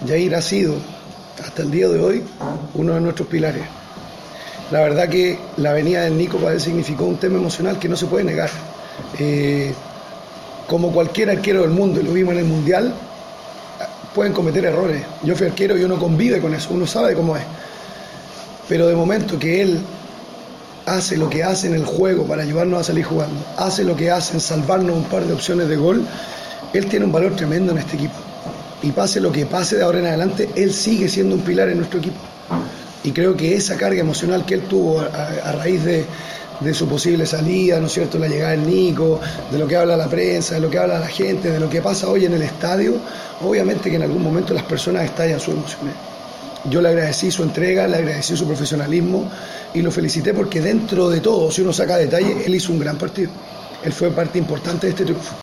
Jair ha sido, hasta el día de hoy, uno de nuestros pilares. La verdad que la venida del Nico para él significó un tema emocional que no se puede negar. Como cualquier arquero del mundo, y lo vimos en el Mundial, pueden cometer errores. Yo fui arquero y uno convive con eso, uno sabe cómo es. Pero de momento que él hace lo que hace en el juego para ayudarnos a salir jugando, hace lo que hace en salvarnos un par de opciones de gol, él tiene un valor tremendo en este equipo. Y pase lo que pase de ahora en adelante, él sigue siendo un pilar en nuestro equipo. Y creo que esa carga emocional que él tuvo a raíz de su posible salida, ¿no es cierto?, la llegada del Nico, de lo que habla la prensa, de lo que habla la gente, de lo que pasa hoy en el estadio, obviamente que en algún momento las personas estallan sus emociones. Yo le agradecí su entrega, le agradecí su profesionalismo y lo felicité porque dentro de todo, si uno saca detalle, él hizo un gran partido. Él fue parte importante de este triunfo.